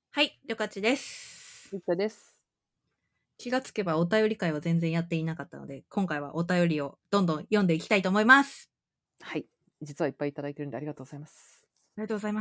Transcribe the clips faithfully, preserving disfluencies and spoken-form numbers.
はい、りょかちです。 ゆっかです。 気がつけばお便り会は全然やっていなかったので、今回はお便りをどんどん読んでいきたいと思います。 はい。実はいっぱいいただいてるんでありがとうございます。 ありがとうございます。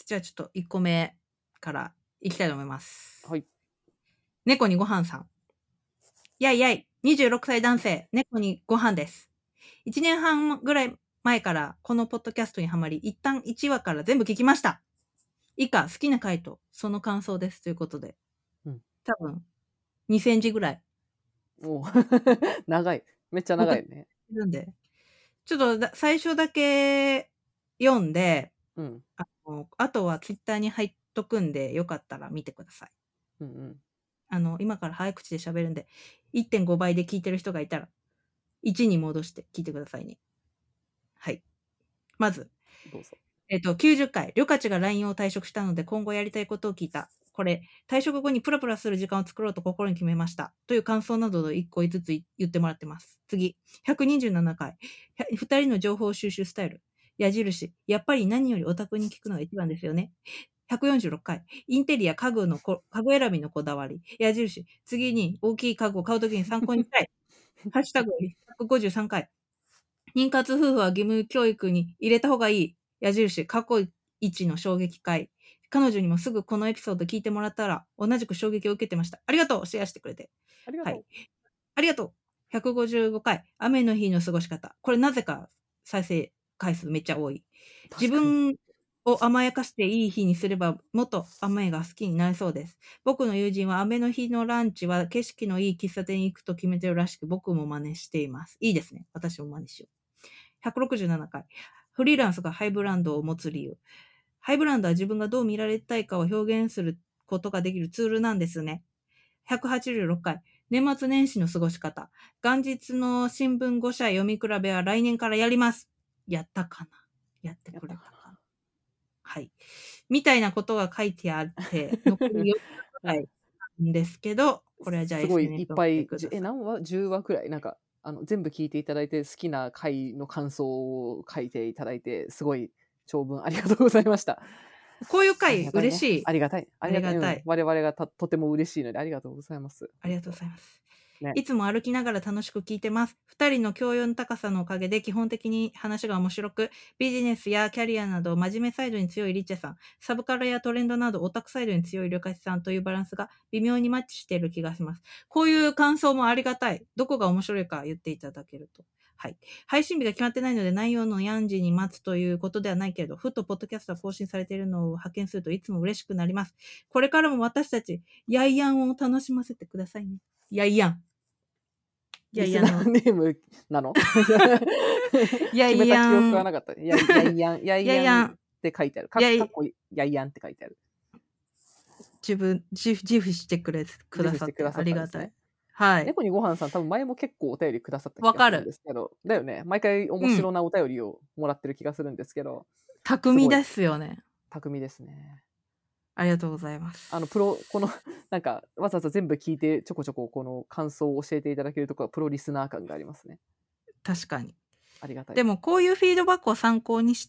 じゃあちょっといっこめからいきたいと思います。 はい。 猫にごはんさん。やいやい、にじゅうろくさい男性、猫にご飯です。いちねんはんぐらい前からこのポッドキャストにハマり、一旦いちわから全部聞きました。以下、好きな回とその感想です。ということで、 うん。 多分にせんじぐらいお長い。めっちゃ送って長いね。 るんで、ちょっとだ最初だけ読んで、 うん。 あの、あとはツイッターに入っとくんで、よかったら見てください。 うんうん。 あの、今から早口で喋るんで、いってんごばいで聞いてる人がいたら、いちに戻して聞いてくださいね。はい。まず、 どうぞ。 えっと、きゅうじゅっかい、りょかちが ライン を退職したので、今後やりたいことを聞いた。これ、退職後にプラプラする時間を作ろうと心に決めました。という感想などをいっこずつ言ってもらってます。次、ひゃくにじゅうななかい、ふたりの情報収集スタイル。矢印、やっぱり何よりオタクに聞くのが一番ですよね。ひゃくよんじゅうろっかい、インテリア家具のこ、家具選びのこだわり。矢印、次に大きい家具を買うときに参考にしたい。ハッシュタグひゃくごじゅうさんかい、妊活夫婦は義務教育に入れた方がいい。矢印、過去一の衝撃回。彼女にもすぐこのエピソード聞いてもらったら、同じく衝撃を受けてました。ありがとう、シェアしてくれて。はい。 ありがとありがとう。ひゃくごじゅうごかい、雨の日の過ごし方。これなぜか再生回数めっちゃ多い。 う。確かに。 自分を甘やかしていい日にすれば、もっと雨が好きになれそうです。僕の友人は雨の日のランチは景色のいい喫茶店に行くと決めてるらしく、僕も真似しています。いいですね。私も真似しよう。ひゃくろくじゅうななかい、フリーランスがハイブランドを持つ理由。ハイブランドは自分がどう見られたいかを表現することができるツールなんですね。ひゃくはちじゅうろっかい、年末年始の過ごし方。元日の新聞ご社読み比べは来年からやります。やったかなやってくやったかれたかなはい。みたいなことが書いてあって、残りよっかぐな。うん。 らいなんですけど、これはじゃあすごいいっエスエヌエス を見てぱい、じゅえ、 ください。 何話 ?じゅう 話くらい。なんか、あの、全部聞いていただいて、好きな回の感想を書いていただいて、すごい長文ありがとうございました。 こういうあり回がたいね。 嬉しい。 ありがたい。あありがたい。うん。 りがたい。 我々がたとても嬉しいので、ありがとうございます。 ありがとうございます。 ね。 いつも歩きながら楽しく聞いてます。二人の教養の高さのおかげで基本的に話が面白く、ビジネスやキャリアなど真面目サイドに強いリッチェさん、サブカルやトレンドなどオタクサイドに強いリョカシさんというバランスが微妙にマッチしている気がします。こういう感想もありがたい。どこが面白いか言っていただけると。はい。配信日が決まってないので内容のやんじに待つということではないけれど、ふとポッドキャストが更新されているのを発見するといつも嬉しくなります。これからも私たち、ヤイヤンを楽しませてくださいね。ヤイヤン。ヤリスナーイヤンの、 ネームなのヤイ決めた記ヤン、 憶はなかった。ややいやん、やいやんっヤイヤン、 て書いてある。かヤイ、 かっこやいやんって書いてある。 自分、自自負してくれ、く自ださってあ負してくださったんですね。 りがたい。はい。 猫にごはんさん、多分前も結構お便りくださった気がするんわかる。 ですけど、だよね。毎回面うん。 白なお便りをもらってる気がするんですけど、すごい巧みですよね。 巧みですね。 ありがとうございまあの、プす。 ロ、この、なんか、わざわざ全部聞いて、ちょこちょここの感想を教えていただけるところは、プロリスナー感がありますね。 確かに。 ありがたい。 でも、こういうフィードバックを参考にして、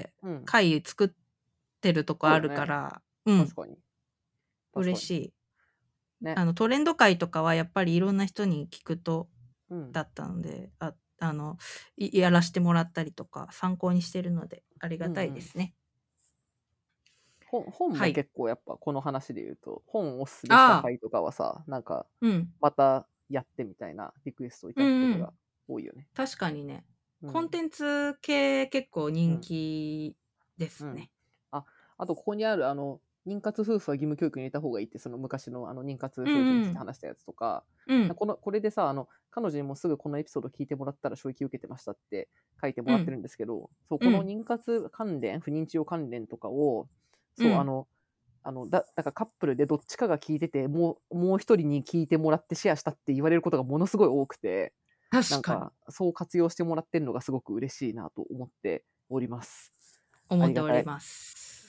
うん。 回作ってるとこあるかそうよね。 ら、うん、 確かに。確かに。 嬉しい。 ね。 あの、トレンド回とかはやっぱりいろんな人に聞くと、 うん。 だったので、ああの、いやらしてもらったりとか、参考にしてるので、ありがたいうんうん。 ですね。 本本はい。 も結構やっぱこの話で言うと、本をおすすめしたああ、 回とかはさ、なんか、 うん。 またやってみたいなリクエストをいたうんだくことがうん。 多いよね。 確かにね。 うん。 コンテンツ系結構人うん。 気でうん。 すね。 あ、あとここにあるあの、妊活夫婦は義務教育に入れた方がいいって、その昔のあの妊活うん夫婦にうん。 ついて話したやつとか、 うん。 このこれでさ、あの、彼女にもすぐこのエピソード聞いてもらったら衝撃受けてましたって書いてもらってうん。 るんですけど、そう、このうん。 妊活関連、不妊治療関連とかを、そう、あうん。 の、あの、だだからカップルでどっちかが聞いてて、もうもう一人に聞いてもらってシェアしたって言われることがものすごい多くて、な確かに。 んか、そう活用してもらってるのがすごく嬉しいなと思っております。あ思っておりりがたい。 ます。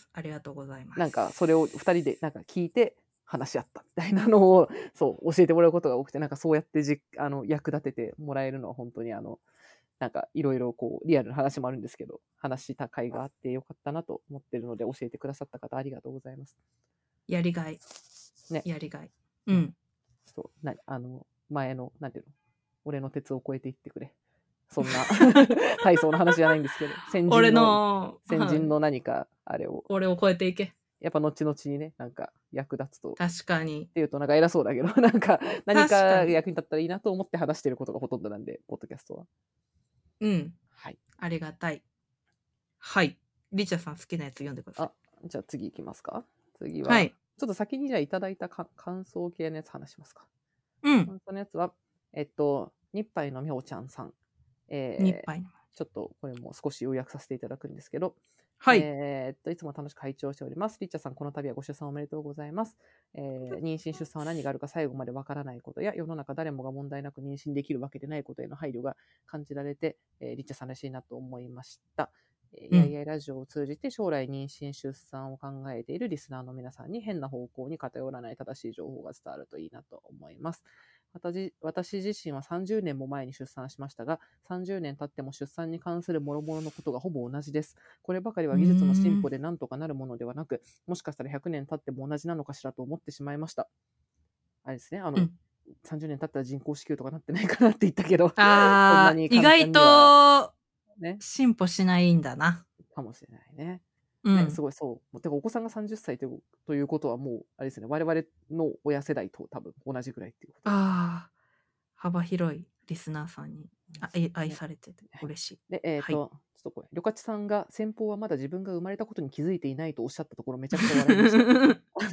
ありがとうございまなんか、それをす。 ふたりでなんか聞いて話し合ったみたいなのを、そう、教えてもらうことが多くて、なんかそうやってじあの、役立ててもらえるのは本当にあの、なんかいろいろこうリアルな話もあるんですけど、話した甲斐があってよかったなと思ってるので、教えてくださった方ありがとうございます。 やりがい。 ね。 やりがい。うん。 そう、なあの、前の、なんていうの、俺の鉄を超えていってくれ。そんな体操の話じゃないんですけど、先俺人の、 の、 先人はい。 の何か、あれを、 俺を超えていけ。 やっぱ後々にね、なんか役立つと、っ確かに。 ていうとなんか偉そうだけど、なんか何確かに。 か役に立ったらいいなと思って話してることがほとんどなんで、ポッドキャストは。 うん。 はい。 ありがたい。はい。リチャさん好きなやつ読んでください。 あ、じゃあ次行きますか。次は、 はい。 ちょっと先にじゃあいただいたか感想系のやつ話しますか。 うん。 感想のやつは、えっと、日杯のみょうちゃんさん。えー、 日杯の。 ちょっとこれも少し要約させていただくんですけど、 はい。 えー、っと、いつも楽しく拝聴しております。リッチャさん、この度はご出産おめでとうございます。えー、妊娠出産は何があるか最後までわからないことや、世の中誰もが問題なく妊娠できるわけでないことへの配慮が感じられて、えー、リッチャさんらしいなと思いました。いやいやラジオを通じて将来妊娠出産を考えているリスナーの皆さんに変な方向に偏らない正しい情報が伝わるといいなと思います。私, 私自身はさんじゅうねんも前に出産しましたが、さんじゅうねん経っても出産に関する諸々のことがほぼ同じです。こればかりは技術の進歩で何とかなるものではなく、もしかしたらひゃくねん経っても同じなのかしらと思ってしまいました。あれですね、あの、うん、さんじゅうねん経ったら人工子宮とかなってないかなって言ったけど、 あー、意外と進歩しないんだな。 かもしれないね。 うん、 ね、すごいそう。てかお子さんがさんじゅっさいという、ということはもう、あれですね、我々の親世代と多分同じぐらいっていうことです、ね。 ああ、幅広いリスナーさんに愛されてて嬉しい。 で、えっ、ー、と、はい、ちょっとこれ、りょかちさんが先方はまだ自分が生まれたことに気づいていないとおっしゃったところめちゃくちゃ笑いました。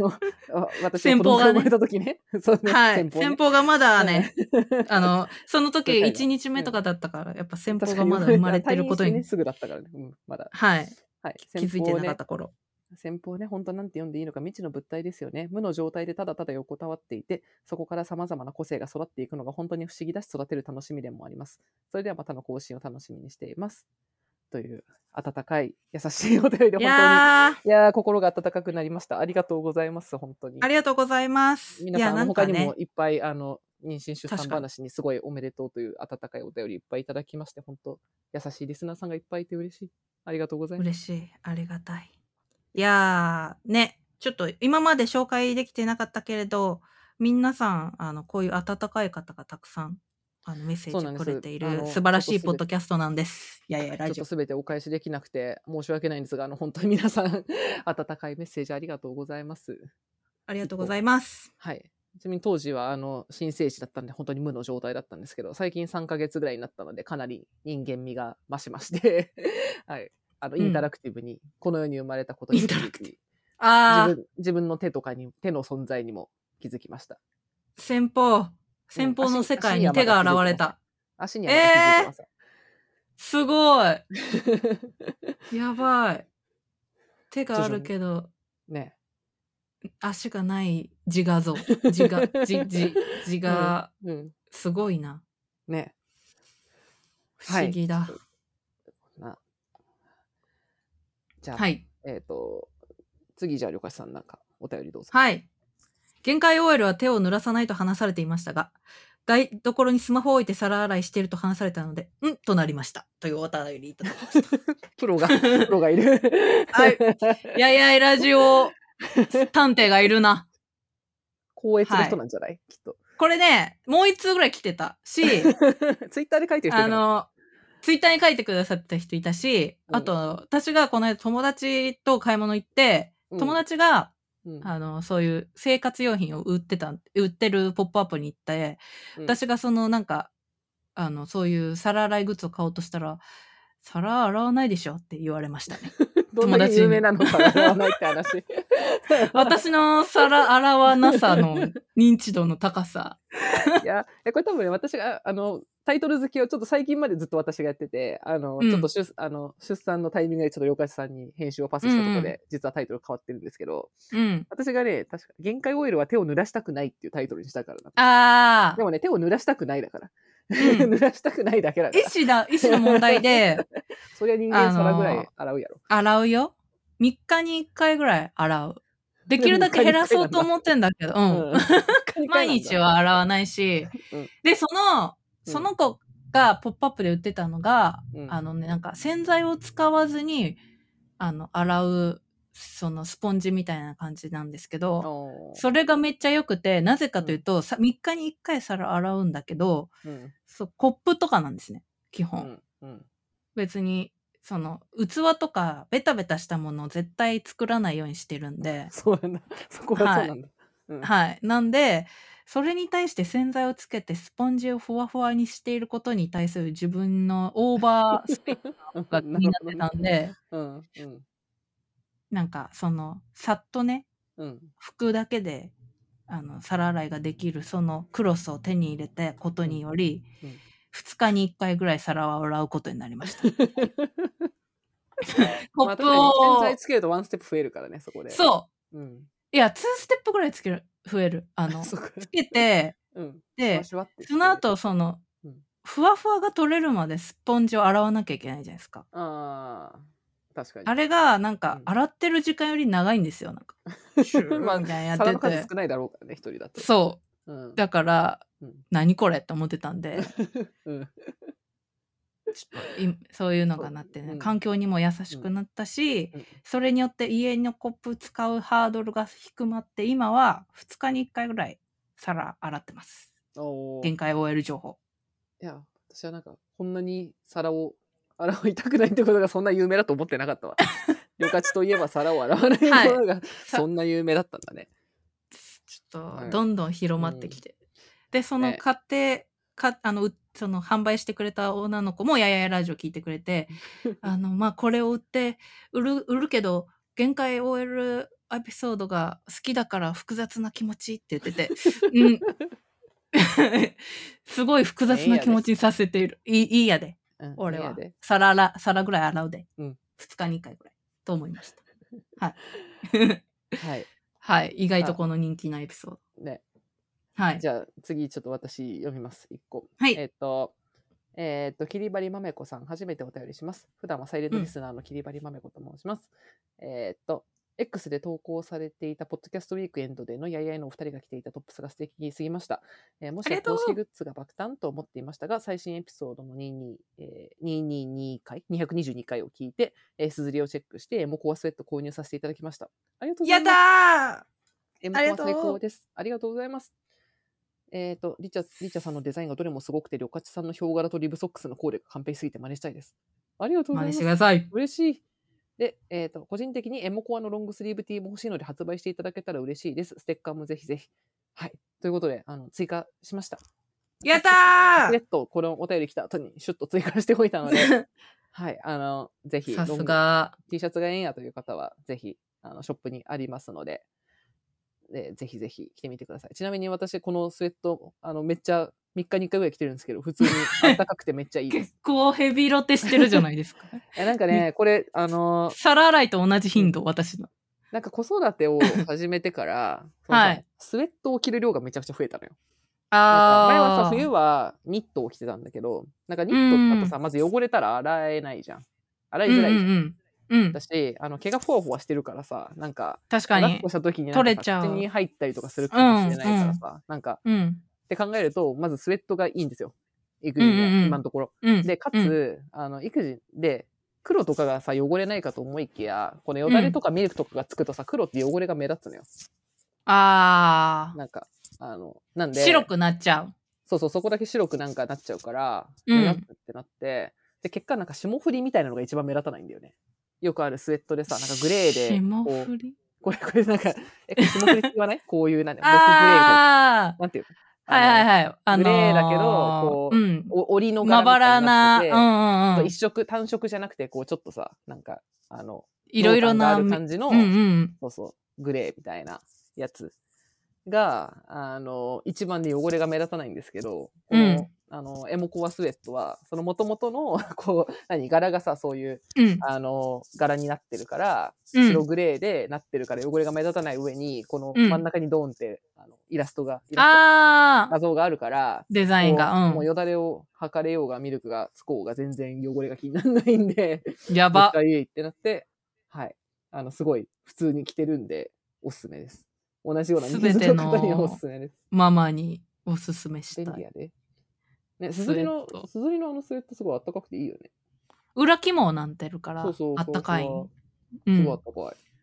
あの、私の子供が生まれた時ね。そうね。 はい。先方ね、先方がまだね、あの、その時いちにちめとかだったから、うん、やっぱ先方がまだ生まれてることに。 ね、すぐだったからね。うん、まだ。 はい。 はい。 気づいてなかった頃。 先方ね、本当なんて読んでいいのか未知の物体ですよね。無の状態でただただ横たわっていて、そこから様々な個性が育っていくのが本当に不思議だし育てる楽しみでもあります。それではまたの更新を楽しみにしています。という温かい優しいお便りで本当にいやーいやー心が温かくなりました。ありがとうございます。本当にありがとうございます。 皆さん、いや、他にもいっぱいあの妊娠出産話にすごいおめでとうという温かいお便りいっぱいいただきまして、本当優しいリスナーさんがいっぱいいて嬉しい。ありがとうございます。 嬉しい。ありがたい。いやーね、ちょっと今まで紹介できてなかったけれど、皆さんあのこういう温かい方がたくさんあのメッセージくれている素晴らしいポッドキャストなんです。いやいやラジオ。 ちょっとすべてお返しできなくて申し訳ないんですが、あの本当に皆さん温かいメッセージありがとうございます。 ありがとうございます。 はい。ちなみに当時はあの新生児だったんで本当に無の状態だったんですけど、最近さんかげつぐらいになったのでかなり人間味が増しましてはい。あのインタラクティブにこの世に生まれたことに気づき、あ自分自分の手とかに手の存在にも気づきました。 先方先方の世界に手が現れた。 足にはまだ気づいてます。えー、 すごいやばい。手があるけどね。 足がない自画像自画自自自画、うんうん、すごいな。 ね。 不思議だ。はいなじゃあ、 はい、 えっ、ー、と、次じゃあ、りょかしさんなんかお便りどうぞ。 はい。限界 オーエル は手を濡らさないと話されていましたが、台所にスマホを置いて皿洗いしていると話されたので、んとなりました。というお便りいただきました。 プロが、プロがいる。 はい。やいやいラジオ探偵がいるな。 高越の人なんじゃない、はい、きっと。 これね、もう一通ぐらい来てたし、 ツイッターで書いてる人いた。 あの、ツイッターに書いてくださった人いたし、うん、あと、私がこの間友達と買い物行って、友達が、うん、あの、そういう生活用品を売ってた、売ってるポップアップに行って、うん、私がそのなんか、あの、そういう皿洗いグッズを買おうとしたら、皿洗わないでしょって言われましたね。 どんなに有名なのか洗わないって話。 私の皿洗わなさの認知度の高さ。 いや、これ多分ね、私が、あの、タイトル付けをちょっと最近までずっと私がやってて、あの、うん、ちょっと出、あの出産のタイミングでちょっとよかしさんに編集をパスしたところで、うん、実はタイトル変わってるんですけど、うん、私がね、確か、限界オイルは手を濡らしたくないっていうタイトルにしたからな。 ああ。 でもね、手を濡らしたくないだから。うん、濡らしたくないだけだから。 意思だ、意思の問題で。 そりゃ人間皿ぐらい洗うやろ。 洗うよ。みっかにいっかいぐらい洗う。できるだけ減らそうと思ってんだけど、うん。毎日は洗わないし、うん、で、その、その子がポップアップで売ってたのが、うん、あのね、なんか洗剤を使わずに、あの、洗うそのスポンジみたいな感じなんですけど、 おーそれがめっちゃ良くて、なぜかというと、さみっかにいっかい皿洗うんだけど、 うんそうコップとかなんですね、基う本。 んうん別に、その、器とかベタベタしたものを絶対作らないようにしてるんで、 そうなんだ。そこはそうなんだ。うんはい。なんで、それに対して洗剤をつけてスポンジをふわふわにしていることに対する自分のオーバースペックが気なになってるほどね。 たんで、 うんうんなんかその、さっとね、 うん拭くだけで、あの、皿洗いができるそのクロスを手に入れたことにより、 うんふつかにいっかいぐらい皿を洗うことになりました。コップまあ確かに洗剤を、 つけるとワンステップ増えるからね、そこで。 そう。 うん。 いや、にステップぐらいつける、増える。あの、 そこつけて、 うん。シュワで、 シュワってして。 その後、その、 うんふわふわが取れるまでスポンジを洗わなきゃいけないじゃないですか。 ああ、確かに。 あれが、なんか、 うん洗ってる時間より長いんですよ。なんか、シュまあ、 ーみたいなやっ皿てて。 の数少ないだろうからね、一人だと。 そう。 うん。 だから、 うん。 何これって思ってたんで、 うん。 ちょっといそういうのがなってね、 そううん環境にも優しくなったし、 うんそれによって家のコップ使うハードルが低まって、今はふつかにいっかいぐらい皿洗ってます。 おー限界 オーエル 情報。 いや、私はなんか、こんなに皿を洗いたくないってことがそんな有名だと思ってなかったわ。りょかちといえば皿を洗わないことはいがそんな有名だったんだね。 ちょっと、 はいどんどん広まってきて。で、そのね買って、かあの、うその販売してくれた女の子もやややラジオ聞いてくれて、あの、まあ、これを売って、売る、売るけど、限界 オーエル エピソードが好きだから複雑な気持ちって言ってて、うん。すごい複雑な気持ちにさせている。いい、いいやで。 うん俺はいいやで。 皿洗、皿ぐらい洗うで。 うんふつかにいっかいぐらい。と思いました。はい。 はい。 はい。意外とこの人気なエピソード。 ね。 はい。 じゃあ次ちょっと私読みます。一個。 はいえっと、えっと、切り張りまめこさん、初めてお便りします。普段はサイレントリスナーの切り張りまめこと申します。えっと、X で投稿されていたポッドキャストウィークエンドでのやいやいのお二人が着ていたトップスが素敵すぎました。えーもしやありがとう公式グッズが爆誕と思っていましたが、最新エピソードのにじゅうに、えーにひゃくにじゅうに回、にひゃくにじゅうに回を聞いて、えー、すずりをチェックして、エモコアスウェット購入させていただきました。ありがとうござやっいます。 たエモコア最高です。ありがとうございます。えっ、と、リチャ、リチャさんのデザインがどれもすごくて、りょかちさんのヒョウ柄とリブソックスのコーデが完璧すぎて真似したいです。ありがとうございます。 真似してください。 嬉しい。で、えっ、と、個人的にエモコアのロングスリーブ T も欲しいので発売していただけたら嬉しいです。ステッカーもぜひぜひ。はい。ということで、あの、追加しました。 やったしれっーとこのお便り来た後にシュッと追加しておいたので、はい。あの、ぜひ、 さすロングが。 T シャツがええんやという方は、ぜひ、あの、ショップにありますので、でぜひぜひ着てみてください。ちなみに私、このスウェット、あのめっちゃみっかにいっかいぐらい着てるんですけど、普通に暖かくてめっちゃいいで結す。 構ヘビロテしてるじゃないですか。 えなんかね、これ、あのー皿洗いと同じ頻度、私の。 なんか子育てを始めてから、そのさはいスウェットを着る量がめちゃくちゃ増えたのよ。なんか前はさ、 あ冬ー。 はニットを着てたんだけど、なんかニットだとさ、まず汚れたら洗えないじゃん。洗いづらいじゃん。 うんうんうん。うんだ。し、あの毛がふわふわしてるからさ、なんか、 確かに抱っこ。した時になんかさ取れちゃう口に入ったりとかするかもしれないからさ、なんか、 うん。 って考えると、まずスウェットがいいんですよ。育児には、 うんうんうん今のところ。 うん。 で、かつ、 うんあの、育児で、黒とかがさ、汚れないかと思いきや、このよだれとかミルクとかがつくとさ、黒って汚れが目立つのよ。 あなんか、あの、なんー。 で、 白くなっちゃう。 そうそう、そこだけ白くなんかなっちゃうから、 うん目立つってなって、で、結果なんか霜降りみたいなのが一番目立たないんだよね。よくあるスウェットでさ、なんかグレーで、 霜こう、 降りこれ、これなんか、え、霜降りって言わないこういう、なんだよ、僕グレーみたいな。 あー。 なんていうのはいはいはい。あのー、 グレーだけど、こう、 うん。 お折りのまば柄みたいらな、 になってて、 うんうんうん。 一色、単色じゃなくて、こう、ちょっとさ、なんか、あの、 いろいろ濃淡があな、 る感じの、 うんうん。 そうそう、グレーみたいなやつが、あの、一番で汚れが目立たないんですけど、この、 うんあの、エモコアスウェットは、その元々の、こう、何、柄がさ、そういう、 うん。 あの、柄になってるから、 うん白グレーでなってるから汚れが目立たない上に、このうん真ん中にドーンって、あのイラストが、イラストあー。 画像があるから、 デザインが。 こううん。 もうよだれを測れようがミルクがつこうが全然汚れが気にならないんで、 やばめっち。ゃいいってなって、はい。あの、すごい普通に着てるんで、おすすめです。同じようなニーズの方にはおすすめです。 ママにおすすめしたい。 便利やで。ね、すずりのスウェット、 すずりのあのスウェットすごいあったかくていいよね。 裏肝なってるから、 そうそうあったかい。 ふわふわうんすごいあっ。たかい。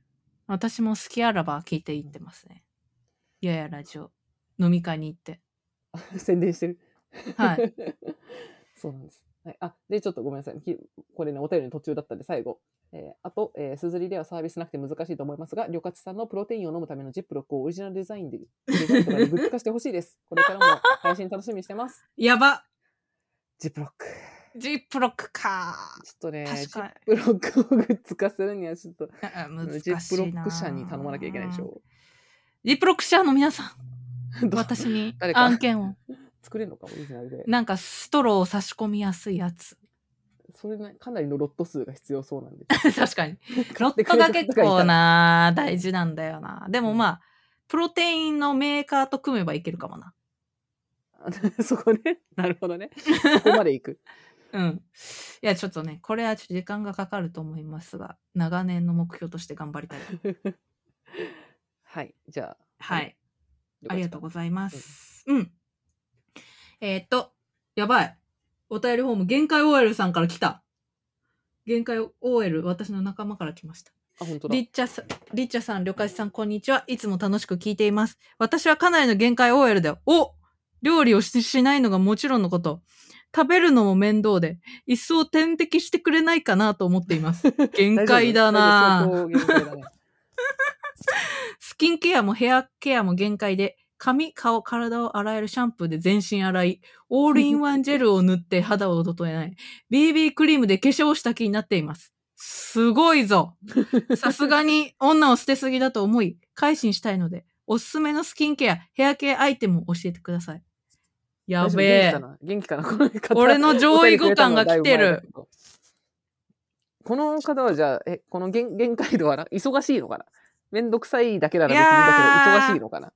私も好きあらば聞いていってますね。ややラジオ。飲み会に行って。 宣伝してる。 はい。 そうなんです。はい、あ、で、ちょっとごめんなさい。きこれね、お便りの途中だったんで、最後。えーあと、えー、すずりではサービスなくて難しいと思いますが、りょかちさんのプロテインを飲むためのジップロックをオリジナルデザインで、デザインとかでグッズ化してほしいです。これからも配信楽しみにしてます。 やば。 ジップロック。 ジップロックか。 ちょっとね、ジッ確かプロックをグッズ化するには、ちょっと、 に。あ難ジップロしいな。 ック社に頼まなきゃいけないでしょ。 ジップロック社の皆さん、 ど私に誰か案件を。 作れるのか、オリジナルで。 なんかストローを差し込みやすいやつ。 それね、かなりのロット数が必要そうなんで。 確かに。ロットが結構な、大事なんだよな。でもまあ、プロテインのメーカーと組めばいけるかもな。 そこね。なるほどね。そこまで行く。 うん。いや、ちょっとね、これはちょっと時間がかかると思いますが、長年の目標として頑張りたい。 はい。じゃあ。 はい。ありがとうございまうんす。うん。えーっと、やばい。お便りフォーム、限界 オーエル さんから来た。限界 オーエル、私の仲間から来ました。 あ、本当だ。 リッチャさん、リッチャさん、りょかしさん、こんにちは。いつも楽しく聞いています。私はかなりの限界 オーエル で、お料理をししないのがもちろんのこと。食べるのも面倒で、一層点滴してくれないかなと思っています。限界だな相当限界だね。 スキンケアもヘアケアも限界で、髪、顔、体を洗えるシャンプーで全身洗い、オールインワンジェルを塗って肌を整えない、ビービー クリームで化粧した気になっています。すごいぞ。さすがに女を捨てすぎだと思い、改心したいので、おすすめのスキンケア、ヘアケアアイテムを教えてください。やべえ。 元気かな元気かな俺の上位互換が来てる。 この方はじゃあ、え、この限限界度はな忙しいのかなめんどくさいだけなら別にだけど、忙しいのか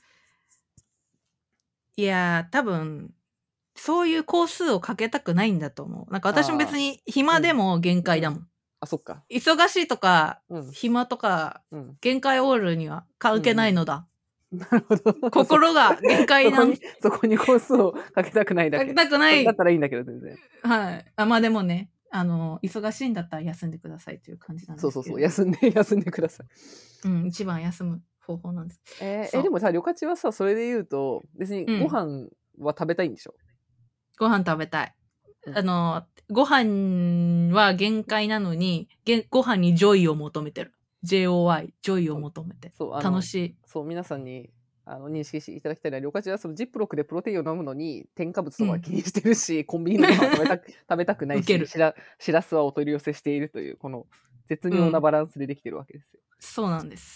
ないやー、多分、そういう工数をかけたくないんだと思う。なんか私も別に暇でも限界だもん。 うんうん、あ、そっか。 忙しいとか、 うん、 暇とか、 うん、 限界オールには関係ないのだ。 うんうん、なるほど。 心が限界なそこに、そこに工数をかけたくないだけ。 かけたくない。 だったらいいんだけど、全然。 はい。あ、まあでもね、あの、忙しいんだったら休んでくださいという感じなんですけど。 そうそうそう、休んで、休んでください。 うん、一番休む方法なんです。 えー、えでもさ、りょかちはさ、それで言うと、別にご飯は食べたいんでしょ、 うん、ご飯食べたい。うん、あの、ご飯は限界なのに、ご飯にジョイを求めてる。ジェイオーワイ、ジョイを求めて。そう、楽しい。 そう、皆さんにあの認識していただきたいのは、りょかちはそのジップロックでプロテインを飲むのに、添加物とか気にしてるし、うん、コンビニのご飯を食べたく食べたくないし、しら、しらすはお取り寄せしているという、この絶妙なバランスでできてるわけですよ。 うん、そうなんです。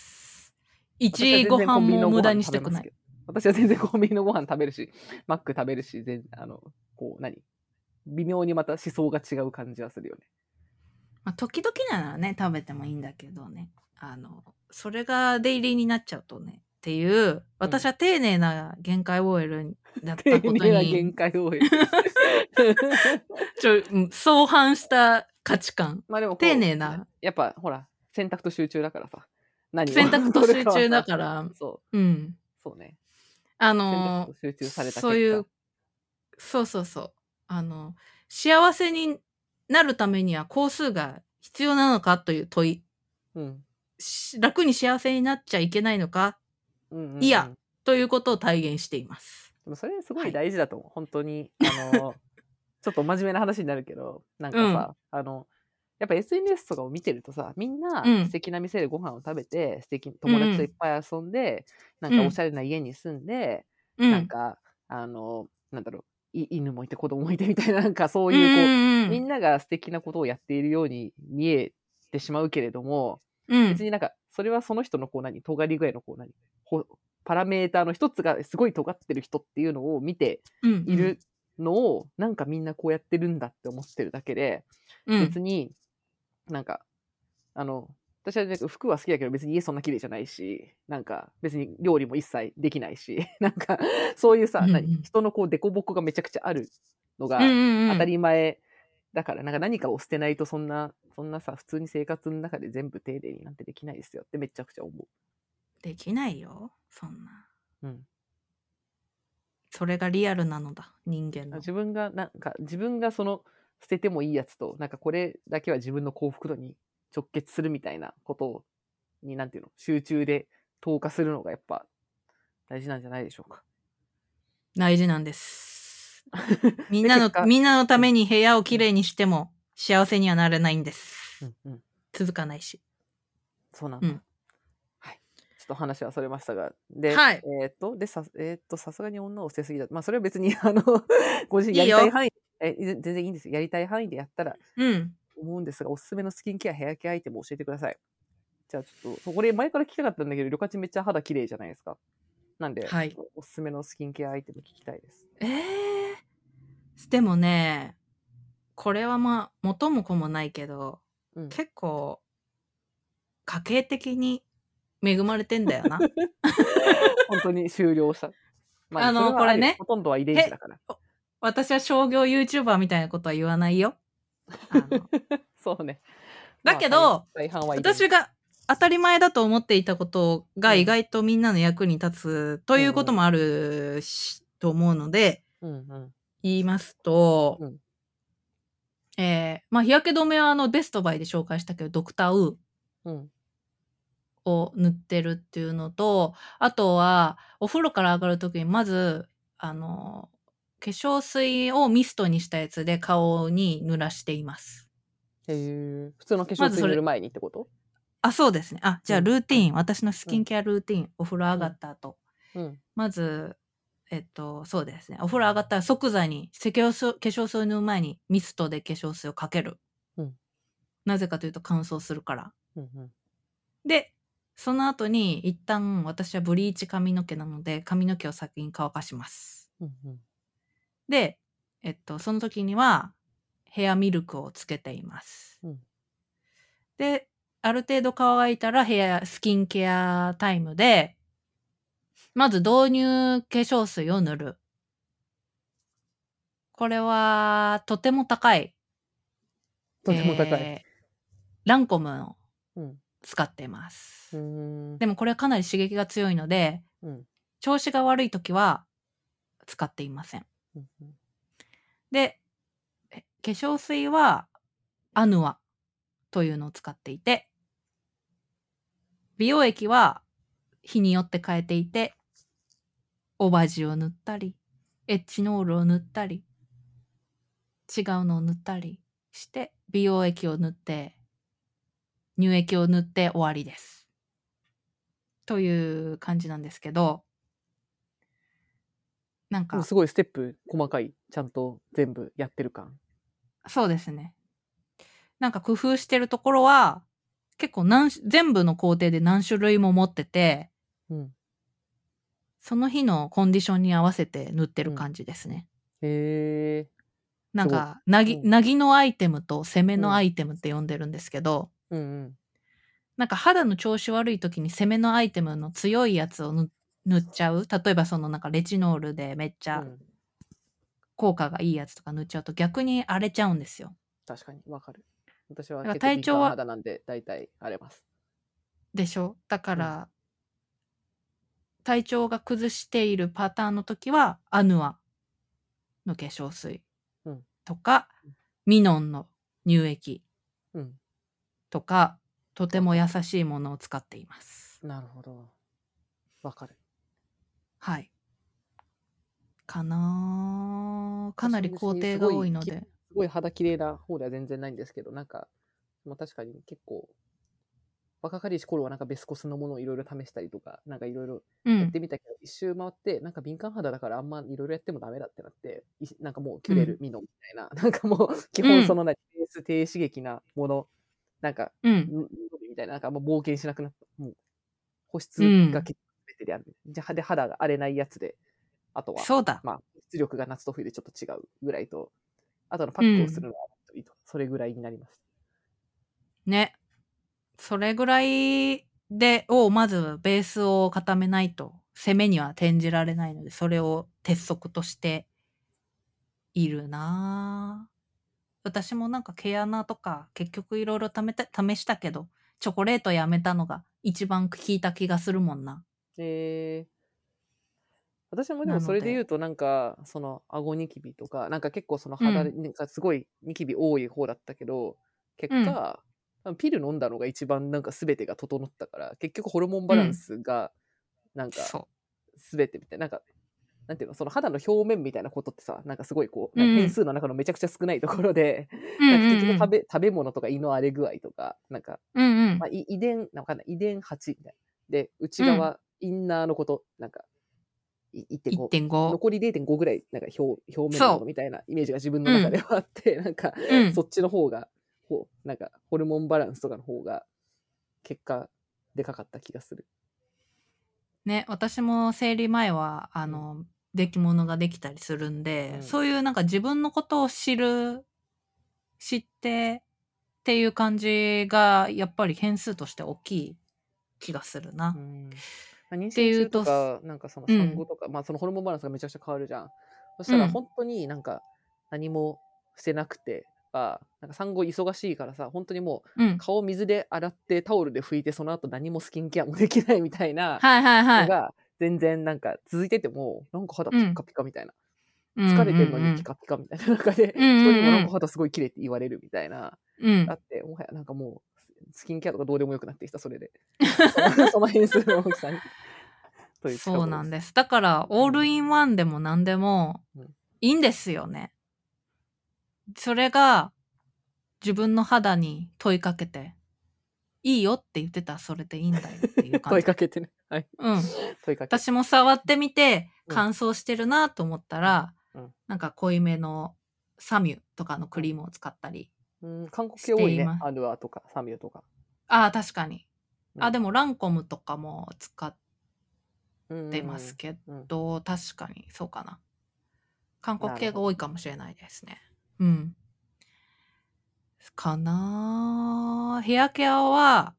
一ご飯も無駄にしたくない。 私は全然コンビニのご飯食べるし、マック食べるし、全あの、こう、何微妙にまた思想が違う感じはするよね。 まあ、時々ならね、食べてもいいんだけどね。あの、それがデイリーになっちゃうとね。っていう、私は丁寧な限界 オーエル だったことに。 丁寧な限界 オーエル。 ちょ、相反した価値観。 まあでも丁寧な。 やっぱほら、選択と集中だからさ。 何選択と集中だから。 そう。 うん。 そうね。 あの、 集中されたそういう、そうそうそう。あの、幸せになるためには工数が必要なのかという問い。 うん、 楽に幸せになっちゃいけないのか、うんうんうん、いや、ということを体現しています。 でもそれすごい大事だと思う。はい、本当に。あの、ちょっと真面目な話になるけど、なんかさ、うん、あの、やっぱ エスエヌエス とかを見てるとさ、みんな素敵な店でご飯を食べて、うん、素敵友達といっぱい遊んで、うん、なんかおしゃれな家に住んで、うん、なんか、あの、なんだろう、犬もいて子供もいてみたいな、なんかそういうこう、うんうん、みんなが素敵なことをやっているように見えてしまうけれども、うん、別になんか、それはその人のこう何、尖り具合のこう何、パラメーターの一つがすごい尖ってる人っていうのを見ているのを、うんうん、なんかみんなこうやってるんだって思ってるだけで、うん、別になんか、あの、私は、ね、服は好きだけど別に家そんな綺麗じゃないし、なんか別に料理も一切できないし、なんかそういうさ、うんうん、何人のこうデコボコがめちゃくちゃあるのが当たり前だから、なんか何かを捨てないとそんな、そんなさ、普通に生活の中で全部丁寧になんてできないですよってめちゃくちゃ思う。 できないよ、そんな。 うん。 それがリアルなのだ、人間の。 自分が、なんか、自分がその、捨ててもいいやつと、なんかこれだけは自分の幸福度に直結するみたいなことをに、なんていうの、集中で投下するのがやっぱ大事なんじゃないでしょうか。 大事なんです。みんで、 なの、 結果、 みんなのたうん、 めに部屋をきうん、 れいにしても幸せにはなれないんでうす。 ん、うん。 続かないし。 そうなんだ。 うん。 はい。ちょっと話はそれましたが、で、 はい。 えっと、で、さ、えっと、さすがに女を捨てすぎだ。まあ、それは別に、あの、ご自身やいいよ。 りたい範囲、え、全然いいんですよ。やりたい範囲でやったらうん。 思うんですが、おすすめのスキンケア、ヘアケアアイテムを教えてください。じゃあちょっと、そうこれ前から聞きたかったんだけど、りょかちめっちゃ肌綺麗じゃないですか。なんで、 はい。 ちょっとおすすめのスキンケアアイテム聞きたいです。 ええー。でもね、これはまあ、元も子もないけど、 うん。 結構、家計的に恵まれてんだよな。 本当に終了した。まあ、それあの、こはあるよ。 れね、 ほとんどは遺伝子へ、 だから。 私は商業 YouTuber みたいなことは言わないよ。あの、 そうね。 だまあ、大、 けど、 大半は遺伝子。 私が当たり前だと思っていたことが意うん。 外とみんなの役に立つということうんうん。 もあるし、と思うので、 うんうん。 言いますと、 うん。 えー、まあ、日焼け止めはあの、ベストバイで紹介したけど、ドクターウーうん。 を塗ってるっていうのと、あとは、お風呂から上がるときに、まず、あの、化粧水をミストにしたやつで顔に濡らしています。 へえ。普通の化粧まずそれ、 水塗る前にってこと？ あ、そうですね。あ、じゃあうん。 ルーティーン、私のスうん。 キンケアルーティーン、お風呂上うん。 がった後。 うん。 まず、えっと、そうですね。お風呂上がったら即座に、化粧水化粧水を塗る前にミストで化粧水をかける。 うん。 なぜかというと乾燥するから。 うん。うん。 で、その後に一旦私はブリーチ髪の毛なので、髪の毛を先に乾かします。 うん。うん。 で、えっと、その時にはヘアミルクをつけています。 うん。 で、ある程度乾いたらヘア、スキンケアタイムで、まず導入化粧水を塗る。これはとても高い、 とても高い。 えー、ランコムをうん。 使っていまうす。 ーん。 でもこれはかなり刺激が強いので、 うん。 調子が悪い時は使っていません。 うん。うん。 で、え化粧水はアヌアというのを使っていて、美容液は日によって変えていて、オバジを塗ったり、エッチノールを塗ったり、違うのを塗ったりして、美容液を塗って、乳液を塗って終わりです。という感じなんですけど、なんか、 でもすごいステップ細かい。ちゃんと全部やってる感。 そうですね。なんか工夫してるところは、結構何し全部の工程で何種類も持ってて、 うん。 その日のコンディションに合わせて塗ってうん。 る感じですね。 へえ。すごい。 なんか、なぎ、 うん。 なぎのアイテムと攻めうん。 のアイテムって呼んでるんですけど、 うん。うん。 なんか肌の調子悪い時に攻めのアイテムの強いやつを塗塗っちゃう。例えばそのなんかレチノールでめっちゃうん。 効果がいいやつとか塗っちゃうと逆に荒れちゃうんですよ。 確かに、わかる。私はだから結構敏感体調は、 肌なんで、大体荒れます。 でしょ。だかうん。 ら、体調が崩しているパターンの時は、アヌアの化粧水うん。 とか、ミノンの乳液うん。 とか、とても優わかる。 しいものを使っています。 なるほど。わかる。 はい。かなかな私もり工別にす程がごいき、 多いので。 すごい肌綺麗な方では全然ないんですけど、なんか、まあ、確かに結構、若かりし頃はなんかベスコスのものをいろいろ試したりとか、なんかいろいろやっうん。 てみたけど、一周回って、なんか敏感肌だからあんまいろいろやってもダメだってなって、いなんかもうキュレル、 うん。 ミノンみたいな、なんかもう基うん。 本その何、ベース低刺激なもの、なんか、 うん。 んみたいな、なんかもう冒険しなくなった。もう保う湿がん。 結構全てである。じゃで肌が荒れないやつで、あとは、 そうだ。 まあ、出力が夏と冬でちょっと違うぐらいと、あとのパックをすうん。 るのはいいと。それぐらいになりました。 ね。それぐらいで、をまずベースを固めないと攻めには転じられないので、それを鉄則としているなぁ。私もなんか毛穴とか結局いろいろ試したけど、チョコレートやめたのが一番効いた気がするもんな。 えー、私もでもそなので、 れで言うと、なんか、その、顎ニキビとか、なんか結構その肌うん、 がすごいニキビ多い方だったけど、結うん、 果、 多分ピル飲んだのが一番なんか全てが整ったから、結局ホルモンバランスがなんかそ全てみたいな、なんかなんていうの、その肌の表面みたいなことってさ、なんかすごいこう、 う。うんうん。 変数の中のめちゃくちゃ少ないところで、 うんうんなんか結局うん。 食べ食べ物とか胃の荒れ具合とか、なんか、 うんうんまあ、い遺伝、なんかんない遺伝はちみたいな。で、内うん。 側、インナーのこと、なんか、いいってんご、 いってんご。 残り れいてんご ぐらい、なんか表表面のものそみたいなイメージが自分う。 の中でうん。 はあって、なんか、 うん。 そっちの方が、こう、なんか、ホルモンバランスとかの方が、結果、でかかった気がする。 ね、私も生理前は、あうん。 の、出来物ができたりするんうで、 ん。 そういうなんか自分のことを知る、知ってっていう感じが、やっぱり変数として大きい気がするな。っうん。ま、妊て娠中というと、 か、なんかそのうん。 産後とか、ま、そのホルモンバランスがめちゃくちゃ変わるじゃん。そしうん。 たらほんとになんか、何もしてなくてか、なんか産後忙しいからさ、ほんとにもううん。 顔水で洗ってタオルで拭いて、その後何もスキンケアもできないみたいなはいはいはい。 のが、全然なんか続いてても、なんか肌ピッうん。 カピカみたいな。 うんうんう疲れてんのにピん。 カピカみたいな中で、 うん人にもなんうんうん。 か肌すごい綺麗って言われるみたいな、 うん。 あって、もはやなんかもう、ススキンケアとかどうでもよくなってきた、それで。そのその変数の大きさに。という近そう頃です。 なんです。だから、オールインワンでも何でもうん。 いいんですよね。それが自分の肌に問いかけて、いいよって言ってたらそれでいいんだよっていう感じです。 問いかけてね。はい。 うん。 問いかけ。 私も触ってみて、 うん。 乾燥してるなと思ったうん。 ら、 うん。 なんか濃いめのサミュとかのクうん。 リームを使ったりうーん、韓国し系多いね。 ていまアルアとかサミュとか。 ああ、確かに。あ、 うん。 でもランコムとかも使っうんうてんうん。 ますけうん。 ど、確かにそうかな。韓国系が多いなるほど。 かもしれないですね。うん。かな。ヘアケアは、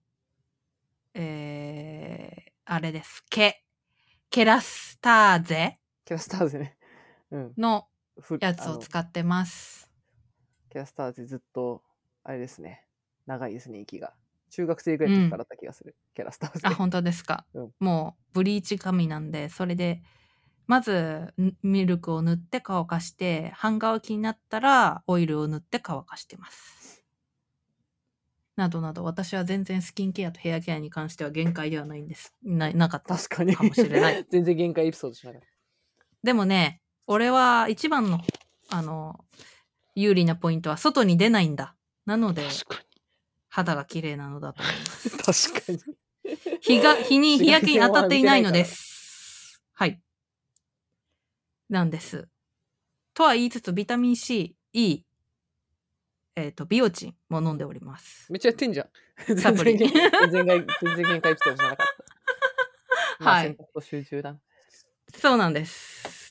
えー、あれです。ケケラスターゼキャラスターズね。うん。 のふやつをあの、 使ってます。 キャラスターズずっと、あれですね。長いですね、息が。中学生ぐらいの時からうん。 だった気がする。キャラスターズあ、 で。 本当ですか。 うん。 もうブリーチ髪なんで、それで、まず、んミルクを塗って乾かして、半乾きになったらオイルを塗って乾かしてます。などなど、私は全然スキンケアとヘアケアに関しては限界ではないんです。ななかった確かに。 かもしれない。 全然限界エピソードしなかった。 でもね、俺は一番の、あの、有利なポイントは外に出ないんだ。なので、 確か肌が綺麗なのだと思いまに。 す。 確かに。 日が、日に日紫外焼けに当たって線は浴びいないのでてないから。 す。はい。なんです。とは言いつつ、ビタミン C、E、えっ、と、ビオチンも飲んでおります。 めっちゃやってんじゃん。全サプリ。 然、全然限全然限界エピソードじゃなかった。まあ、 はい。 選択と集中だな。 そうなんです。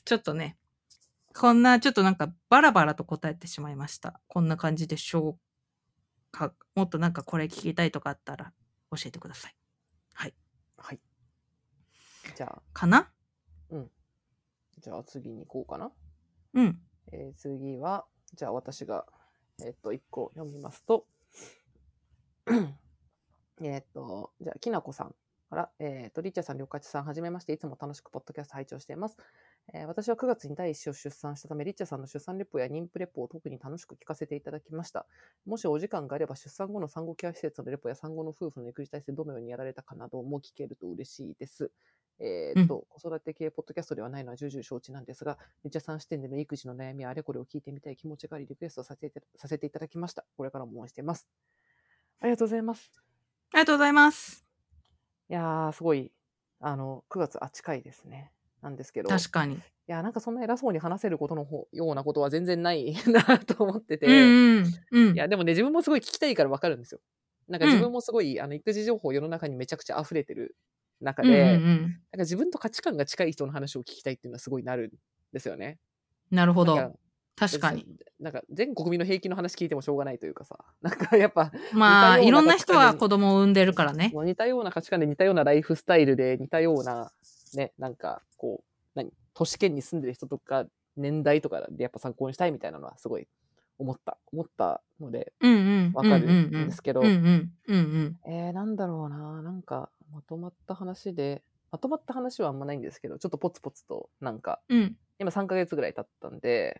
ちょっとね、こんな、ちょっとなんかバラバラと答えてしまいました。こんな感じでしょうか。もっとなんかこれ聞きたいとかあったら教えてください。はい。 はい。じゃあ、 かなうん。じゃあ次に行こうかな。 うん。 えー、次は、じゃあ私が、えっと、いっこ読みますと、えっと、じゃあ、きなこさんから、えっと、りっちゃさん、りょうかちさん、はじめまして、いつも楽しくポッドキャスト拝聴しています。えー私はくがつに第一子を出産したため、りっちゃさんの出産レポや妊婦レポを特に楽しく聞かせていただきました。もしお時間があれば、出産後の産後ケア施設のレポや産後の夫婦の育児体制どのようにやられたかなども聞けると嬉しいです。えうん。 っと、子育て系ポッドキャストではないのは重々承知なんですが、りっちゃさん視点での育児の悩みやあれこれを聞いてみたい気持ちがあり、リクエストさせてさせていただきました。これからも応援しています。ありがとうございます。 ありがとうございます。 いやー、すごい、あの、くがつ、あ、近いですね。なんですけど、 確かに。 いや、なんかそんな偉そうに話せることのほようなことは全然ないなと思ってうんて、 うん。うん。 いや、でもね、自分もすごい聞きたいからわかるんですよ。なんかうん。 自分もすごい、あの、育児情報世の中にめちゃくちゃ溢れてる中うんうんうで、 ん。 なんか自分と価値観が近い人の話を聞きたいっていうのはすごいなるんですよね。 なるほど。 なんか、別にさ、 確かに。 なんか全国民の平均の話聞いてもしょうがないというかさ、なんかやっぱ似たまあ、 ようないろんな価値観で人は子供を産んでるからね。 似たような価値観で似たようなライフスタイルで似たような、ね、なんかこう、何、都市圏に住んでる人とか、年代とかでやっぱ参考にしたいみたいなのはすごい思った。思ったので、 うんうんうんうんわかるうん。 んですけど、 うんうんうんうん。 えー、なんだろうな、なんかまとまった話で、まとまった話はあんまないんですけど、ちょっとポツポツとなんか、 うん。 今さんかげつぐらい経ったんで、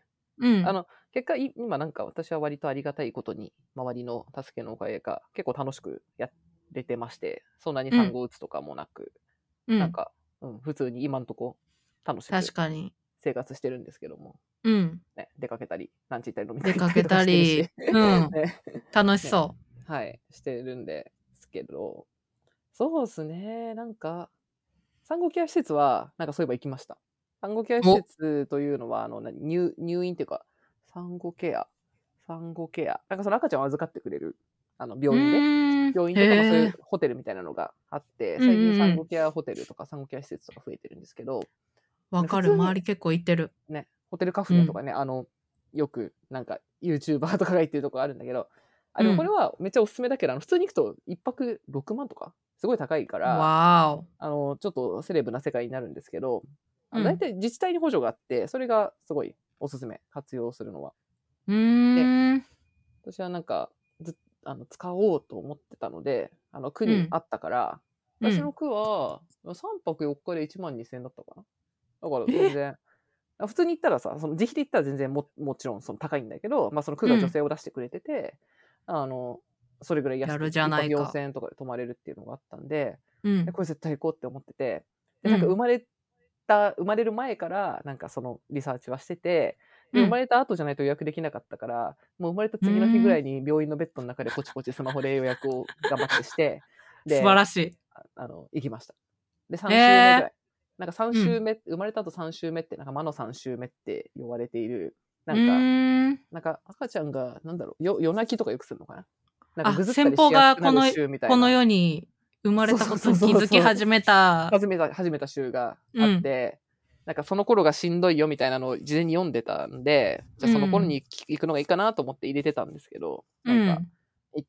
うん。 あの、結果、い今なんか私は割とありがたいことに、周りの助けのおかげか、結構楽しくやれてまして、そんなに産後うつとかもなく、 うん。 なんか、うん、普通に今んとこ楽しく確かに。 生活してるんですけども、 うん。 ね、出かけたり、ランチ行ったり飲み会出かけ行ったりとかしてるし、 たり、うん。 ね、 楽しね、 そはい、してるんですけど、そうですね、なんか、産後ケア施設は、なんかそういえば行きました。産後ケアう。 施お。 設というのは、あの、何入入院っていうか、産後ケア産後ケア、なんかその赤ちゃんを預かってくれる、あの、 う病院で、 ーん。 病院とか、ま、そうへえ。 いうホテルみたいなのがあって、 うんう最近産んうん。 後ケアホテルとか産後ケア施設とか増えてるんですけど、ね、普わかる。 通に周り結構行ってる。 ね、ホテルカフうん。 ネとかね、あの、よくなんかユーチューバーとかが行ってるとこあるんだけど、あ、でもこれうん。 はめっちゃお勧めだけど、あの、普通に行くといっぱくろくまんとか、すごい高いから、 わーお。 あの、ちょっとセレブな世界になるんですけど、あの、大うん。 体自治体に補助があって、それがすごいお勧め、活用するのは。 うで、 ーん。 私はなんか、ずあの、使おうと思ってたので、あの、区うん。 にあったから、 うん。 私の区はさんぱくよっかでいちまんにせんえんだったかな。だから全え！ 然、あ、普通に行ったらさ、その自費で行ったら全然ももちろんその高いんだけど、まあ、その区が助うん。 成を出してくれてて、あの、それぐらい安く、 やるじゃいっぱくないか。 よんせんえんとかで泊まれるっていうのがあったんで、で、 うん。 これ絶対行こうって思ってて、で、 うん。 なんか生まれた生まれる前から、なんかそのリサーチはしてて、で、生まうん。 れた後じゃないと予約できなかったから、もう生まれたう次の日ぐーん。 らいに病院のベッドの中でポチポチスマホで予約を頑張ってして、 素晴で、 らしい。 ああの、行きました。で、 へさん週目ぐらえ。 い。なんか3 うん。 週目生まれた後さん週目って、なんか魔のさん週目って呼ばれている、 うなんかーん。 なんか赤ちゃんがなんだろう、よ夜泣きとかよくするのかな。なんかあ、 ぐずった先りしやす方がこのくなる週みたこのいな。 世に生まれそうたことにそうそうそ気づきうそう。 始めた。 始めた始めた週があっうん。 て、なんかその頃がしんどいよみたいなのを事前に読んでたんで、じゃ、 うその頃ん。 にき行くのがいいかなと思って入れてたんですけど、なんかうん。 行って、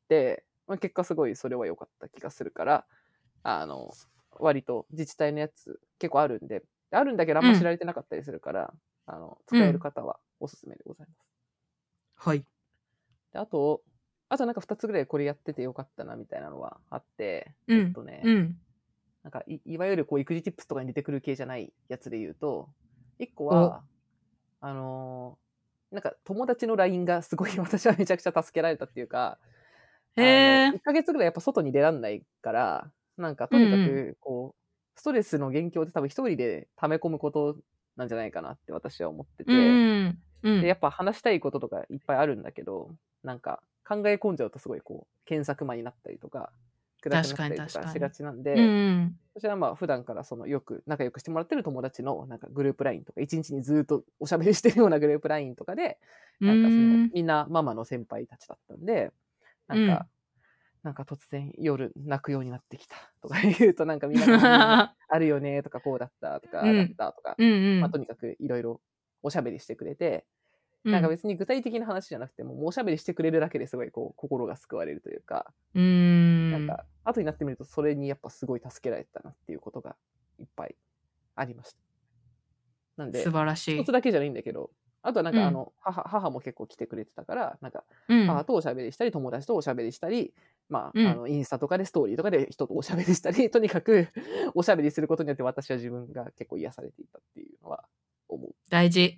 ま、結果すごいそれは良かった気がするから、あの、割と自治体のやつ結構あるんで、あるんだけどあんま知うん。 られてなかったりするから、あの、使えるうん。 方はお勧めでございます。 はい。 で、あとあとなんかふたつぐらいこれやってて良かったなみたいなのはあって、えっうん。 とね、 うん。 なんかいいわゆるこう育児 tips とかに出てくる系じゃないやつで言うと、いっこお。 は、あの、なんか友達の ライン がすごい私はめちゃくちゃ助けられたっていうか、 へあの、 え。 いっかげつぐらいやっぱ外に出らんないから、なんかとにかうんうん。 くこう、ストレスの元凶って多分一人で溜め込むことなんじゃないかなって私は思ってうんて、 うん。うで、やん。 っぱ話したいこととかいっぱいあるんだけど、なんか考え込んじゃうとすごいこう、検索魔になったりとか、暗くなっ確かにたりと確かに。 かしがちなんうんで、 うん。 私はまあ普段からそのよく仲良くしてもらってる友達のなんかグループ ライン とか、いちにちにずっとおしゃべりしてるようなグループ ライン とかで、 うなんかそのーん。 みんなママの先輩たちだったんで、なんかうん。 なんか突然夜泣くようになってきたとか言うとなんかみんなが、うんあるよねとかこうだったとか、ああだっうん。 たとか、 うんうまあ、 ん。 とにかくいろいろおしゃべりしてくれて、なんかうん。 別に具体的な話じゃなくても、もうおしゃべりしてくれるだけですごいこう心が救われるというか、 うーん。 なんか後になってみるとそれにやっぱすごい助けられたなっていうことがいっぱいありました。なん素で、 晴らしい。 一つだけじゃないんだけど、あとはなんうん。 かあの、母母も結構来てくれてたから、なんか、 うん。 母とおしゃべりしたり、友達とおしゃべりしたり、まあ、あうん。 の、インスタとかでストーリーとかで人とおしゃべりしたり、とにかくおしゃべりすることによって私は自分が結構癒されていたっていうのは思う。 大事。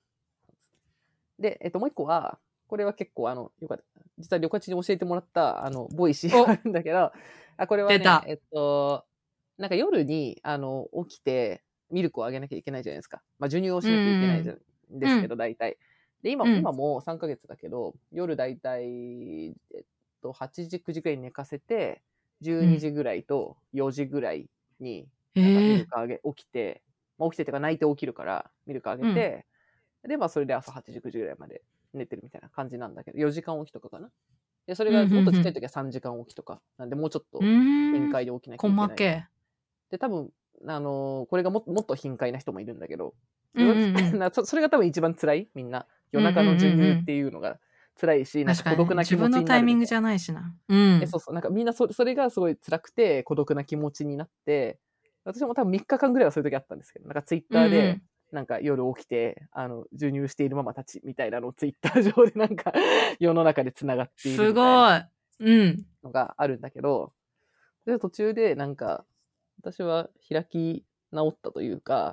で、えっと、もう一個は、これは結構あの、よかった。実は旅客地に教えてもらった、あの、ボイシーがあお、 るんだけど、あ、これはね、 出た。 えっと、なんか夜に、あの、起きて、ミルクをあげなきゃいけないじゃないですか。まあ、授乳をうんしなきゃいけないうんじゃんでうん。うん。 すけど、大体。で、今、 うん。 今もさんかげつだけど、夜大体、えっと、はちじ、くじぐらいに寝かせて、12 うん。 時ぐらいとよじぐらいに、なんかミええ。 ルクあげ、起きて、まあ、起きてっていうか泣いて起きるから、ミルクあげうん。 て、で、まあ、それで朝はちじ、くじぐらいまで寝てるみたいな感じなんだけど、よじかん起きとかかな。で、それうん、 がもっとちっちゃいふんふん。 時はさんじかん起きとか、なんでもうちょっうと頻ーん。 回で起きなきゃいけない。 細け。 で、多分、あの、これがももっと頻回な人もいるんだけど、 うんうんうん。 なそそれが多分一番辛い、みんな。夜中のうんうん授乳っうんうん。 ていうのが辛いし、なんか確かにね。 孤独な気持ちに自分のタなるみたいな。 イミングじゃないしな。うえ、 ん。 そうそう、なんかみんなそそれがすごい辛くて、孤独な気持ちになって、私も多分みっかかんぐらいはそういう時あったんですけど、なんかツイッうんターで、 うん。 なんか夜起きて、あの、授乳しているママたちみたいなのをツイッター上でなんか世の中で繋がっているすみたいなごい。うん。 のがあるんだけど、で、途中でなんか、私は開き直ったというか、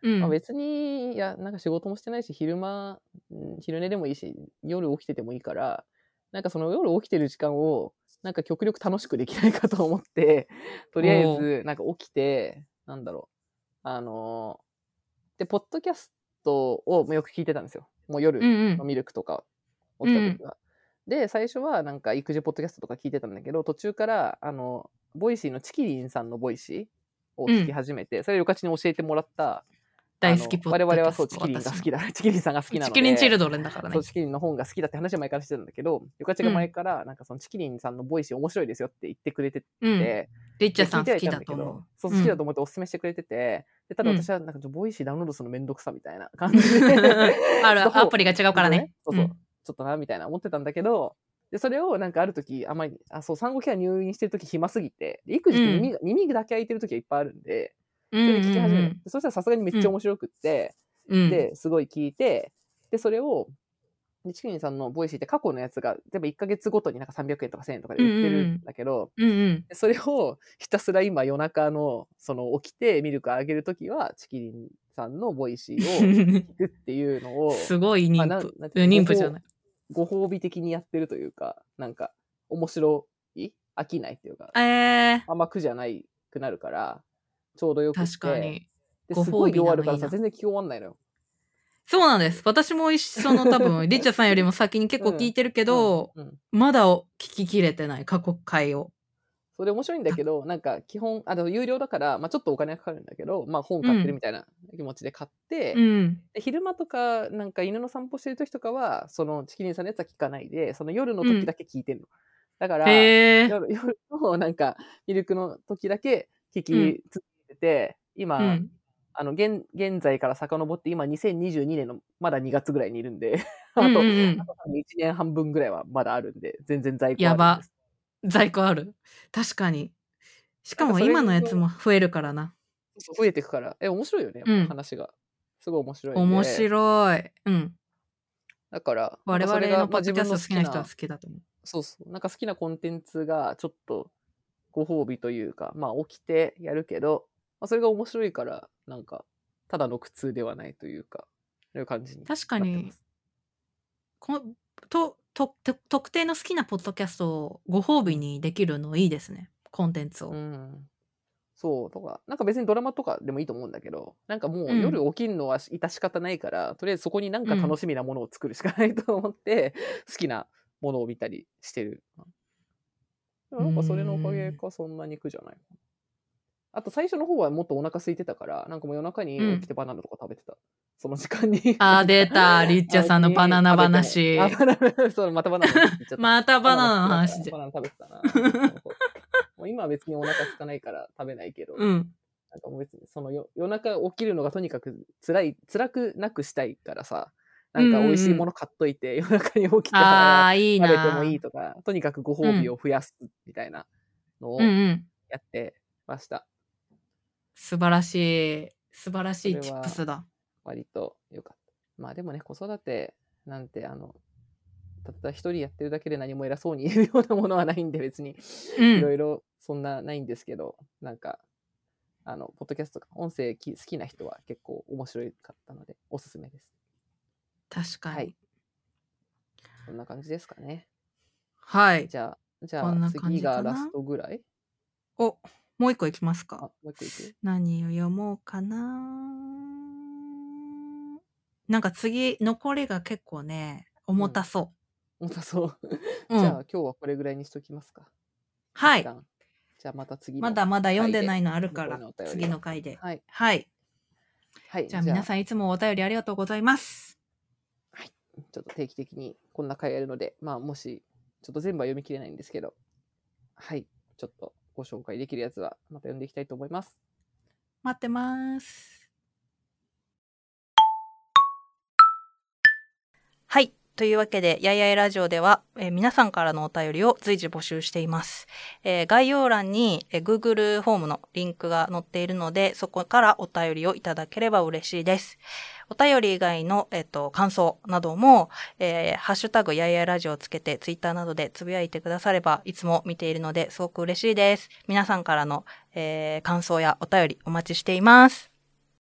うん。 まあ、別に、いや、なんか仕事もしてないし、昼間、うん昼寝でもいいし、夜起きててもいいから、なんかその夜起きてる時間を、なんか極力楽しくできないかと思って、とりあえおーず、なんか起きて、なんだろう。あのーで、ポッドキャストをよく聞いてたんですよ。もううん夜うん。 のミルクとか起うんうん。 きた時は。で、最初はなんか育児ポッドキャストとか聞いてたんだけど、途中から、あの、ボイシーのチキリンさんのボイシーを聞きうん。始始めて、それをよかちに教えてもらった、あの、 大好きポッ我々はそう、 ドキャスト、 チキリンが私の。 好きだ。チキリンさんが好きなチので、 キリンチルドレンだからそう、 ね。 チキリンの本が好きだって話は前からしてたんだけど、よかちが前うん。 から、なんかそのチキリンさんのボイシー面白いですよって言ってくれてうん。 て、 リッチャで、聞いてはいさん好きたんだけど、 だと思う。 そう、 うん。 好きだと思ってお勧めしてくれてて、で、ただうん。 私はなんかちょボイシーダウンロードするのめんどくさみたいな感じで、ちあょっとる、アほプリが違うほんとね、 からね。 そうそう、 うん。 ちょっとなみたいな思ってたんだけど、で、それをなんかある時、あまり、あ、そう、産後ケア入院してる時暇すぎて、で育児ってうん。 耳が耳だけ開いてる時がいっぱいあるんで、 うんそれで聞き始めた。 うんでそしたらさすがにめっうん。うん。 ちゃ面白くって、 うん。 で、すごい聞いて、で、それを、でチキリンさんのボイシーって過去のやつが全部いっかげつごとになんかさんびゃくえんとかせんえんとかでうん売ってるんうんだけど、 うん。うんうん。 でそれをひたすら今夜中の、その起きてミルクあげるときは、チキリンさんのボイシーを聞くっていうのを、 すごいまあ、なん妊婦。 なんていうの、ご褒妊婦じゃない。 ご褒美的にやってるというか、なんか、面白い飽きないっていうか、 えー、 あんま苦じゃないくなるから、ちょうどよくっ確かて、 に。 で、 ごすごい褒美量あるからさ、 なのいいな。 全然聞き終わんないのよ。 そうなんです。私も一緒の多分、リッチャさんよりも先に結構聞いてるけうん、 ど、 うん。 まだ聞ききれてない、過去回を。 それ面白いんだけど、なんか基本、あの、有料だから、まあちょっとお金がかかるんだけど、まあ本買ってるうん。 みたいな気持ちで買っうて、 ん。 で昼間とか、なんか犬の散歩してる時とかは、そのチキリンさんのやつは聞かないで、その夜のうん。 時だけ聞いてるの。だから、 へえ。 夜夜のなんか、ミルクの時だけ聞うん。 き続けてて、 う今、 ん。 あの、現現在から遡って、今にせんにじゅうにねんのまだにがつぐらいにいるんで、 うんうんあと、 うん。 あと多分いちねんはんぶんぐらいはまだあるんで、全然在庫やば。 あるんです。 在庫ある。確かに。しなんかそれかも今のやつのも増えるからな。 そう増えてくから、え、面白いよね、やっぱうん。 話が。すごい面白いん面で、 白い。うん。 だから、なん我かそれが、 々のポッま、自分のドキャスト好き好きなな人は好きだと思う。 そうそう、なんか好きなコンテンツがちょっとご褒美というか、ま、起きてやるけど、ま、それが面白いから、なんか、ただの苦痛ではないというか、そういう感じに確かに、 なってます。 こ、と、と、と特定の好きなポッドキャストをご褒美うん。 にできるのいいですね。コンテンツうを。 ん。そう、とか、なんか別にドラマとかでもいいと思うんだけど、なんかもうん。 う夜起きんのは致し方ないから、とりあえずそこになんか楽うん。 しみなものを作るしかないと思って、好きなものを見たりしてる。でもうーなんかそれのおかげん。 かそんなに苦じゃない。あと最初の方はもっとお腹空いてたから、なんかもう夜中にうん。 起きてバナナとか食べてた。その時間にあー、 なんか、 出た。リッチャあ、別さんのバナにナ食べても、あ、 話。 バナナ、そう、またバナナの話言っちゃった。 またバナナ好バナナのきだから話で。 バナナ食べてたな。そうそうそう。もう今は別にお腹空かないから食べないけど、 うん。 なんかもう別にそのよ夜中起きるのがとにかく辛い辛くなくしたいからさ、 うんなんか美味しいうんうん。 もの買っといて、夜中に起きたらあー、いい食べてもいいなとか、とにかくごー。う褒美ん。 を増やすみたいなのうんをうん。 やってました。 素晴らしい。素晴らしそいチップれはスだ。 割と良かった。まあでもね、子育てなんて、あの、たった一人やってるだけで何も偉そうに言えるようなものはないんで、別にうん。 いろいろそんなないんですけど、なんか、あの、ポッドキャストとか音声き好きな人は結構面白かったので、おすすめです。 確かに。 はい。そんな感じですかね。 はい。 じゃあ、じゃあこんな感次がラスじかな。 トぐらいお、もう一個いきますあ、 か。 もう一個いく何を読もうかな。なんか次、残りが結構ね、重たそ重たそう。 う。うじゃあん。 今日はこれぐらいにしときますか。一はい。 旦。じゃあまた次のまだまだ読ん回で、 でないのあるか残りら、 のお便りを。 次の回で。 はい。 はい。 はい。 じゃあじゃあ、 皆さんいつもお便りありがとうございます。 はい。ちょっと定期的にこんな回やるので、まあもし、ちょっと全部は読み切れないんですけど、はい。ちょっとご紹介できるやつはまた読んでいきたいと思います。 待ってます。はい。というわけで、やいやいラジオでは、えー皆さんからのお便りを随時募集しています。えー概要欄に、えー Google フォームのリンクが載っているので、そこからお便りをいただければ嬉しいです。お便り以外の、えっと、感想なども、えーハッシュタグやいやいラジオをつけて、ツイッターなどでつぶやいてくだされば、いつも見ているので、すごく嬉しいです。皆さんからの、えー感想やお便りお待ちしています。